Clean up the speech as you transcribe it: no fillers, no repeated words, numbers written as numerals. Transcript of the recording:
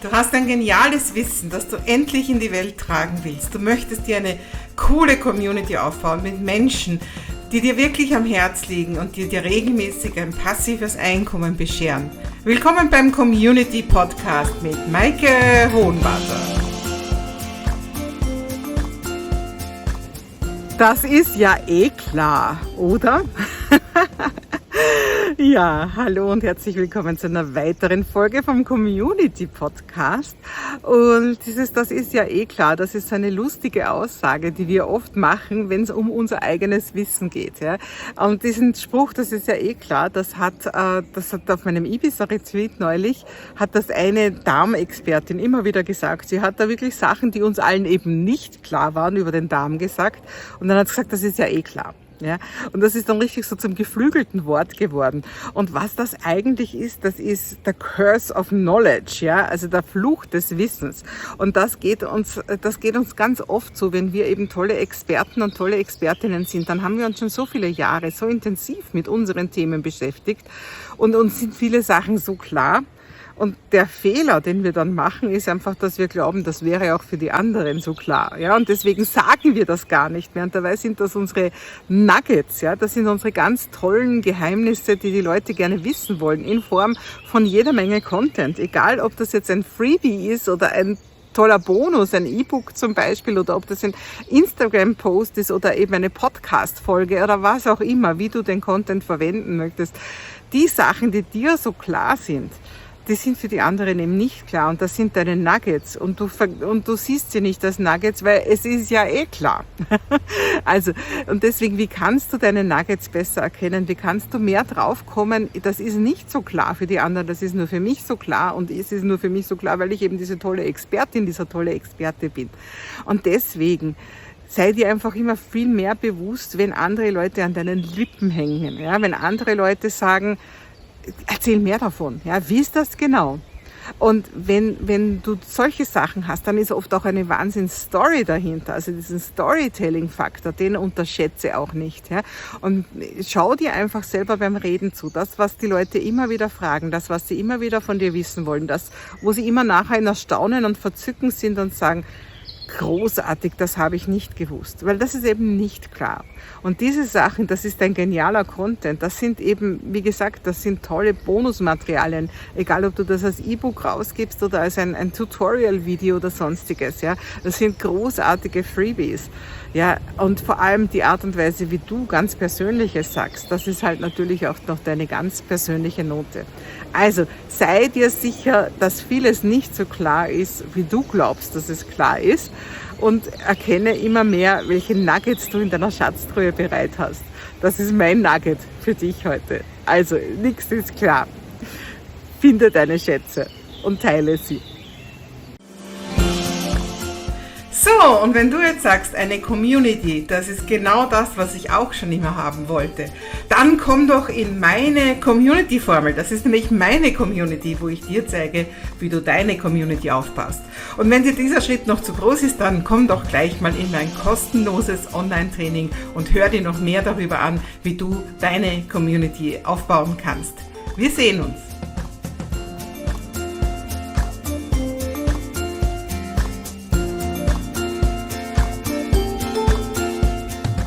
Du hast ein geniales Wissen, das du endlich in die Welt tragen willst. Du möchtest dir eine coole Community aufbauen mit Menschen, die dir wirklich am Herz liegen und die dir regelmäßig ein passives Einkommen bescheren. Willkommen beim Community Podcast mit Maike Hohenwarter. Das ist ja eh klar, oder? Ja, hallo und herzlich willkommen zu einer weiteren Folge vom Community Podcast. Und das ist ja eh klar, das ist eine lustige Aussage, die wir oft machen, wenn es um unser eigenes Wissen geht. Ja. Und diesen Spruch, das ist ja eh klar, das hat auf meinem Ibiza-Retreat neulich, hat das eine Darmexpertin immer wieder gesagt. Sie hat da wirklich Sachen, die uns allen eben nicht klar waren, über den Darm gesagt. Und dann hat sie gesagt, das ist ja eh klar. Ja, und das ist dann richtig so zum geflügelten Wort geworden. Und was das eigentlich ist, das ist der Curse of Knowledge, ja, also der Fluch des Wissens. Und das geht uns ganz oft so, wenn wir eben tolle Experten und tolle Expertinnen sind, dann haben wir uns schon so viele Jahre so intensiv mit unseren Themen beschäftigt und uns sind viele Sachen so klar. Und der Fehler, den wir dann machen, ist einfach, dass wir glauben, das wäre auch für die anderen so klar. Ja, und deswegen sagen wir das gar nicht mehr. Und dabei sind das unsere Nuggets, ja, das sind unsere ganz tollen Geheimnisse, die die Leute gerne wissen wollen, in Form von jeder Menge Content. Egal, ob das jetzt ein Freebie ist oder ein toller Bonus, ein E-Book zum Beispiel, oder ob das ein Instagram-Post ist oder eben eine Podcast-Folge oder was auch immer, wie du den Content verwenden möchtest. Die Sachen, die dir so klar sind, die sind für die anderen eben nicht klar und das sind deine Nuggets und du siehst sie nicht als Nuggets, weil es ist ja eh klar. Also, und deswegen, wie kannst du deine Nuggets besser erkennen? Wie kannst du mehr draufkommen? Das ist nicht so klar für die anderen, das ist nur für mich so klar und es ist nur für mich so klar, weil ich eben diese tolle Expertin, dieser tolle Experte bin. Und deswegen, sei dir einfach immer viel mehr bewusst, wenn andere Leute an deinen Lippen hängen, ja, wenn andere Leute sagen, erzähl mehr davon. Ja, wie ist das genau? Und wenn du solche Sachen hast, dann ist oft auch eine Wahnsinns-Story dahinter. Also diesen Storytelling-Faktor, den unterschätze auch nicht. Ja? Und schau dir einfach selber beim Reden zu. Das, was die Leute immer wieder fragen, das, was sie immer wieder von dir wissen wollen, das, wo sie immer nachher in Erstaunen und Verzücken sind und sagen, großartig, das habe ich nicht gewusst, weil das ist eben nicht klar. Und diese Sachen, das ist ein genialer Content, das sind eben, wie gesagt, das sind tolle Bonusmaterialien, egal ob du das als E-Book rausgibst oder als ein Tutorial-Video oder sonstiges, ja, das sind großartige Freebies, ja, und vor allem die Art und Weise, wie du ganz Persönliches sagst, das ist halt natürlich auch noch deine ganz persönliche Note. Also, sei dir sicher, dass vieles nicht so klar ist, wie du glaubst, dass es klar ist, und erkenne immer mehr, welche Nuggets du in deiner Schatztruhe bereit hast. Das ist mein Nugget für dich heute. Also, nichts ist klar. Finde deine Schätze und teile sie. So, und wenn du jetzt sagst, eine Community, das ist genau das, was ich auch schon immer haben wollte, dann komm doch in meine Community-Formel. Das ist nämlich meine Community, wo ich dir zeige, wie du deine Community aufbaust. Und wenn dir dieser Schritt noch zu groß ist, dann komm doch gleich mal in mein kostenloses Online-Training und hör dir noch mehr darüber an, wie du deine Community aufbauen kannst. Wir sehen uns.